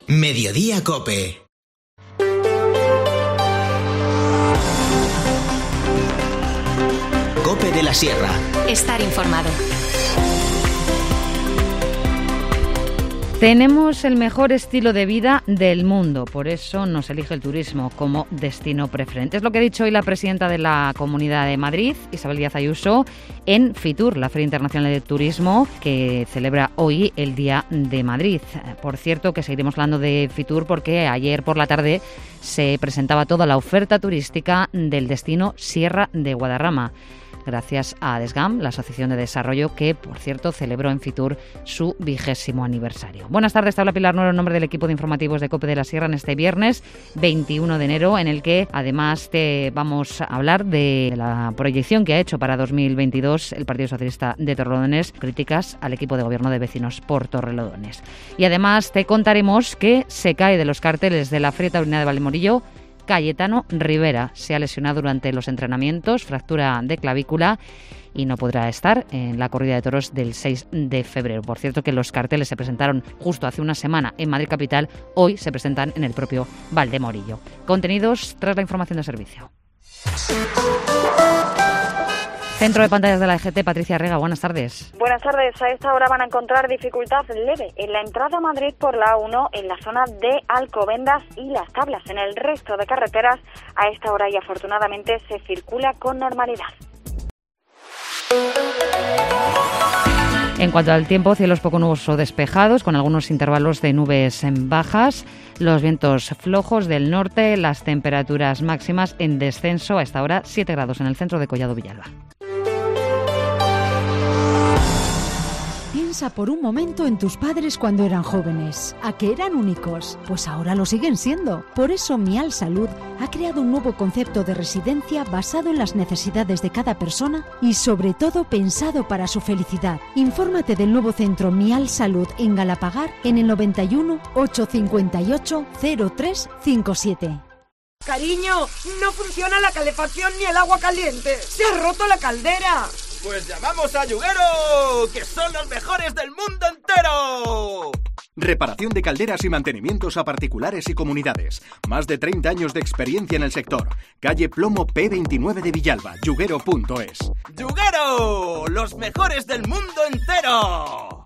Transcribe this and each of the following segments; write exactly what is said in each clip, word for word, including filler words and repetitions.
Mediodía Cope. Cope de la Sierra. Estar informado. Tenemos el mejor estilo de vida del mundo, por eso nos elige el turismo como destino preferente. Es lo que ha dicho hoy la presidenta de la Comunidad de Madrid, Isabel Díaz Ayuso, en FITUR, la Feria Internacional de Turismo, que celebra hoy el Día de Madrid. Por cierto, que seguiremos hablando de FITUR porque ayer por la tarde se presentaba toda la oferta turística del destino Sierra de Guadarrama, gracias a ADESGAM, la Asociación de Desarrollo, que, por cierto, celebró en FITUR su vigésimo aniversario. Buenas tardes, te habla Pilar Nuero en nombre del equipo de informativos de Cope de la Sierra en este viernes veintiuno de enero, en el que además te vamos a hablar de la proyección que ha hecho para dos mil veintidós el Partido Socialista de Torrelodones, críticas al equipo de gobierno de vecinos por Torrelodones. Y además te contaremos que se cae de los carteles de la Feria Taurina de Valdemorillo Cayetano Rivera. Se ha lesionado durante los entrenamientos, fractura de clavícula, y no podrá estar en la corrida de toros del seis de febrero. Por cierto, que los carteles se presentaron justo hace una semana en Madrid capital, hoy se presentan en el propio Valdemorillo. Contenidos tras la información de servicio. Centro de pantallas de la E G T, Patricia Rega, buenas tardes. Buenas tardes. A esta hora van a encontrar dificultad leve en la entrada a Madrid por la A uno, en la zona de Alcobendas y Las Tablas. En el resto de carreteras, a esta hora y afortunadamente se circula con normalidad. En cuanto al tiempo, cielos poco nubosos o despejados, con algunos intervalos de nubes en bajas, los vientos flojos del norte, las temperaturas máximas en descenso, a esta hora siete grados en el centro de Collado Villalba. Piensa por un momento en tus padres cuando eran jóvenes. ¿A qué eran únicos? Pues ahora lo siguen siendo. Por eso Mial Salud ha creado un nuevo concepto de residencia basado en las necesidades de cada persona y sobre todo pensado para su felicidad. Infórmate del nuevo centro Mial Salud en Galapagar en el noventa y uno, ochocientos cincuenta y ocho, cero tres cincuenta y siete. Cariño, no funciona la calefacción ni el agua caliente. ¡Se ha roto la caldera! Pues llamamos a Yuguero, que son los mejores del mundo entero. Reparación de calderas y mantenimientos a particulares y comunidades. Más de treinta años de experiencia en el sector. Calle Plomo P veintinueve de Villalba, yuguero punto es. ¡Yuguero! ¡Los mejores del mundo entero!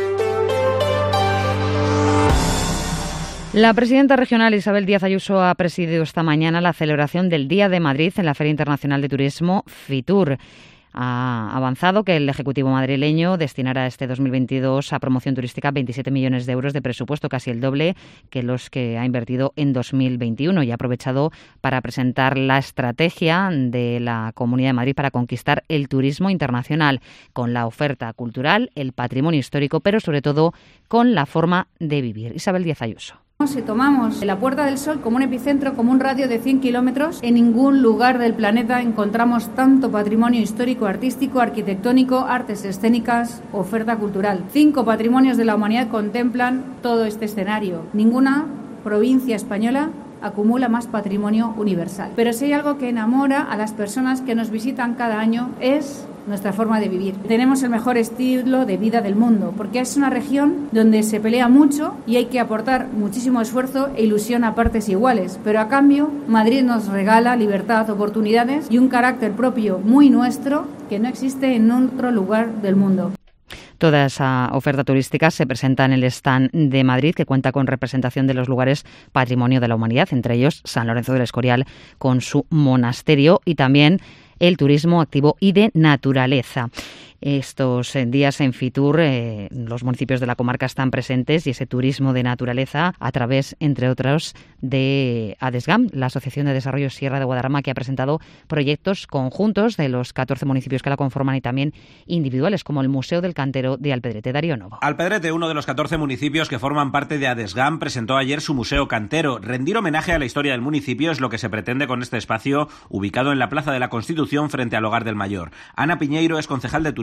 La presidenta regional Isabel Díaz Ayuso ha presidido esta mañana la celebración del Día de Madrid en la Feria Internacional de Turismo FITUR. Ha avanzado que el Ejecutivo madrileño destinará este dos mil veintidós a promoción turística veintisiete millones de euros de presupuesto, casi el doble que los que ha invertido en dos mil veintiuno, y ha aprovechado para presentar la estrategia de la Comunidad de Madrid para conquistar el turismo internacional, con la oferta cultural, el patrimonio histórico, pero sobre todo con la forma de vivir. Isabel Díaz Ayuso. Si tomamos la Puerta del Sol como un epicentro, como un radio de cien kilómetros, en ningún lugar del planeta encontramos tanto patrimonio histórico, artístico, arquitectónico, artes escénicas, oferta cultural. Cinco patrimonios de la humanidad contemplan todo este escenario. Ninguna provincia española acumula más patrimonio universal. Pero si hay algo que enamora a las personas que nos visitan cada año es nuestra forma de vivir. Tenemos el mejor estilo de vida del mundo, porque es una región donde se pelea mucho y hay que aportar muchísimo esfuerzo e ilusión a partes iguales, pero a cambio Madrid nos regala libertad, oportunidades y un carácter propio muy nuestro que no existe en otro lugar del mundo. Toda esa oferta turística se presenta en el stand de Madrid, que cuenta con representación de los lugares Patrimonio de la Humanidad, entre ellos San Lorenzo del Escorial con su monasterio, y también el turismo activo y de naturaleza. Estos días en FITUR eh, los municipios de la comarca están presentes, y ese turismo de naturaleza a través, entre otros, de ADESGAM, la Asociación de Desarrollo Sierra de Guadarrama, que ha presentado proyectos conjuntos de los catorce municipios que la conforman y también individuales, como el Museo del Cantero de Alpedrete. Darío Novo. Alpedrete, uno de los catorce municipios que forman parte de ADESGAM, presentó ayer su Museo Cantero. Rendir homenaje a la historia del municipio es lo que se pretende con este espacio, ubicado en la Plaza de la Constitución frente al Hogar del Mayor. Ana Piñeiro es concejal de turismo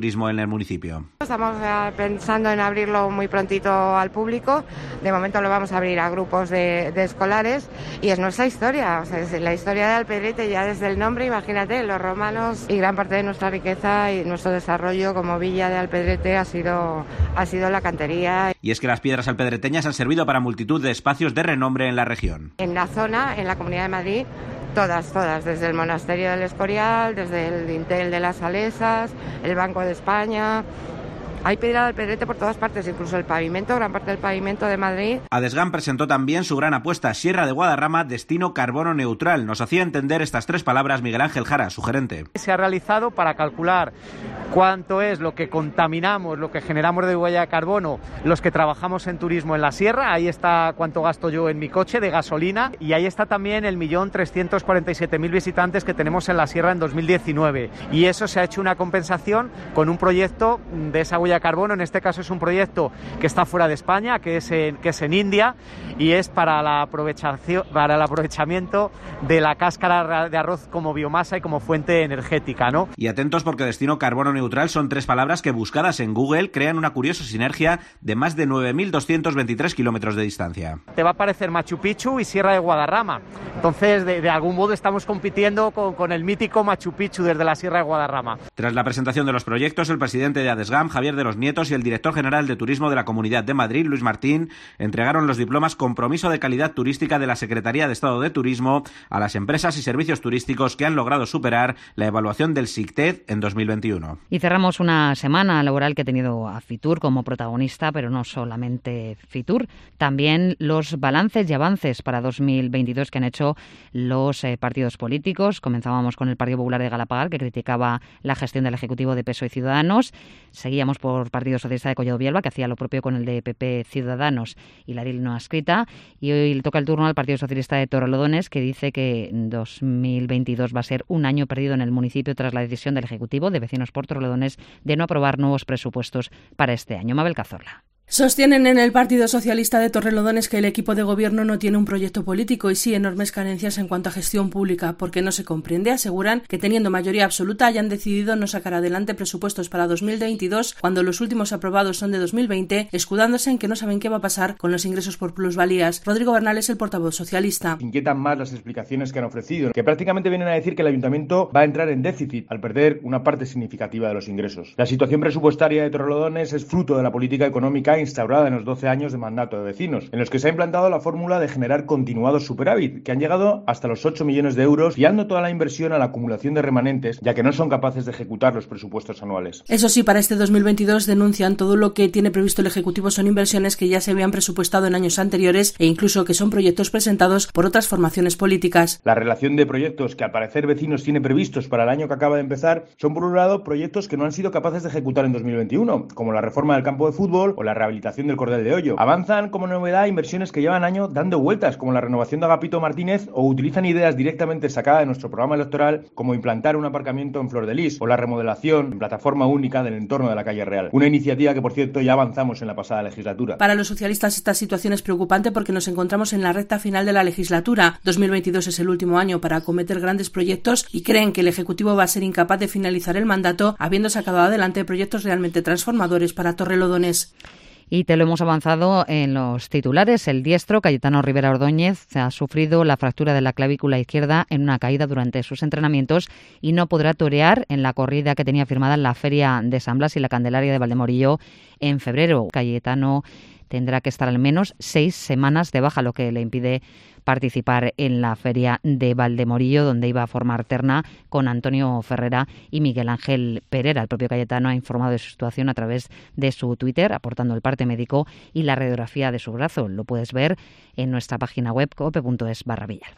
turismo en el municipio. Estamos pensando en abrirlo muy prontito al público. De momento lo vamos a abrir a grupos de, de escolares y es nuestra historia, o sea, es la historia de Alpedrete ya desde el nombre, imagínate, los romanos, y gran parte de nuestra riqueza y nuestro desarrollo como villa de Alpedrete ha sido, ha sido la cantería. Y es que las piedras alpedreteñas han servido para multitud de espacios de renombre en la región. En la zona, en la Comunidad de Madrid, todas, todas, desde el Monasterio del Escorial, desde el dintel de las Salesas, el Banco de España. Hay piedra de Alpedrete por todas partes, incluso el pavimento, gran parte del pavimento de Madrid. Adesgan presentó también su gran apuesta, Sierra de Guadarrama, destino carbono neutral. Nos hacía entender estas tres palabras Miguel Ángel Jara, su gerente. Se ha realizado para calcular cuánto es lo que contaminamos, lo que generamos de huella de carbono, los que trabajamos en turismo en la sierra. Ahí está cuánto gasto yo en mi coche de gasolina y ahí está también el millón trescientos cuarenta y siete mil visitantes que tenemos en la sierra en dos mil diecinueve. Y eso se ha hecho una compensación con un proyecto de esa huella de carbono. En este caso es un proyecto que está fuera de España, que es en, que es en India, y es para, la aprovechación, para el aprovechamiento de la cáscara de arroz como biomasa y como fuente energética, ¿no? Y atentos porque destino carbono neutral son tres palabras que buscadas en Google crean una curiosa sinergia de más de nueve mil doscientos veintitrés kilómetros de distancia. Te va a parecer Machu Picchu y Sierra de Guadarrama. Entonces, de, de algún modo estamos compitiendo con, con el mítico Machu Picchu desde la Sierra de Guadarrama. Tras la presentación de los proyectos, el presidente de Adesgan, Javier de los Nietos, y el director general de Turismo de la Comunidad de Madrid, Luis Martín, entregaron los diplomas Compromiso de Calidad Turística de la Secretaría de Estado de Turismo a las empresas y servicios turísticos que han logrado superar la evaluación del SICTED en dos mil veintiuno. Y cerramos una semana laboral que ha tenido a Fitur como protagonista, pero no solamente Fitur, también los balances y avances para dos mil veintidós que han hecho los eh, partidos políticos. Comenzábamos con el Partido Popular de Galapagar, que criticaba la gestión del Ejecutivo de P S O E y Ciudadanos. Seguíamos por Partido Socialista de Collado Villalba, que hacía lo propio con el de P P Ciudadanos y la D I L no escrita. Y hoy le toca el turno al Partido Socialista de Torrelodones, que dice que dos mil veintidós va a ser un año perdido en el municipio tras la decisión del Ejecutivo de Vecinos por Torrelodones de no aprobar nuevos presupuestos para este año. Mabel Cazorla. Sostienen en el Partido Socialista de Torrelodones que el equipo de gobierno no tiene un proyecto político y sí enormes carencias en cuanto a gestión pública, porque no se comprende. Aseguran que teniendo mayoría absoluta hayan decidido no sacar adelante presupuestos para dos mil veintidós cuando los últimos aprobados son de dos mil veinte, escudándose en que no saben qué va a pasar con los ingresos por plusvalías. Rodrigo Bernal es el portavoz socialista. Inquietan más las explicaciones que han ofrecido, que prácticamente vienen a decir que el ayuntamiento va a entrar en déficit al perder una parte significativa de los ingresos. La situación presupuestaria de Torrelodones es fruto de la política económica instaurada en los doce años de mandato de Vecinos, en los que se ha implantado la fórmula de generar continuados superávit, que han llegado hasta los ocho millones de euros, guiando toda la inversión a la acumulación de remanentes, ya que no son capaces de ejecutar los presupuestos anuales. Eso sí, para este dos mil veintidós denuncian todo lo que tiene previsto el Ejecutivo son inversiones que ya se habían presupuestado en años anteriores e incluso que son proyectos presentados por otras formaciones políticas. La relación de proyectos que al parecer Vecinos tiene previstos para el año que acaba de empezar son por un lado proyectos que no han sido capaces de ejecutar en dos mil veintiuno, como la reforma del campo de fútbol o la rehabilitación del Cordel de Hoyo. Avanzan como novedad inversiones que llevan años dando vueltas, como la renovación de Agapito Martínez, o utilizan ideas directamente sacadas de nuestro programa electoral, como implantar un aparcamiento en Flor de Lis o la remodelación en plataforma única del entorno de la calle Real. Una iniciativa que, por cierto, ya avanzamos en la pasada legislatura. Para los socialistas esta situación es preocupante porque nos encontramos en la recta final de la legislatura. dos mil veintidós es el último año para acometer grandes proyectos y creen que el Ejecutivo va a ser incapaz de finalizar el mandato habiendo sacado adelante proyectos realmente transformadores para Torrelodones. Y te lo hemos avanzado en los titulares. El diestro, Cayetano Rivera Ordóñez, ha sufrido la fractura de la clavícula izquierda en una caída durante sus entrenamientos y no podrá torear en la corrida que tenía firmada en la Feria de San Blas y la Candelaria de Valdemorillo en febrero. Cayetano tendrá que estar al menos seis semanas de baja, lo que le impide participar en la Feria de Valdemorillo, donde iba a formar terna con Antonio Ferrera y Miguel Ángel Pereira. El propio Cayetano ha informado de su situación a través de su Twitter, aportando el parte médico y la radiografía de su brazo. Lo puedes ver en nuestra página web cope punto es barra Villalba.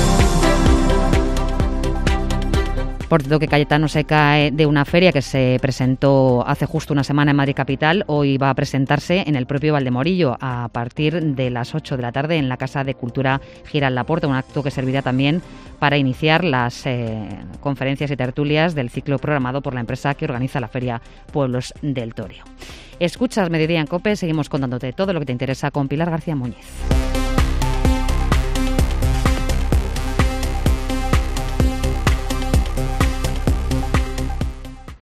Por cierto, que Cayetano se cae de una feria que se presentó hace justo una semana en Madrid Capital. Hoy va a presentarse en el propio Valdemorillo a partir de las ocho de la tarde en la Casa de Cultura Giral Laporta, un acto que servirá también para iniciar las eh, conferencias y tertulias del ciclo programado por la empresa que organiza la Feria Pueblos del Torio. Escuchas Mediodía en COPE, seguimos contándote todo lo que te interesa con Pilar García Muñiz.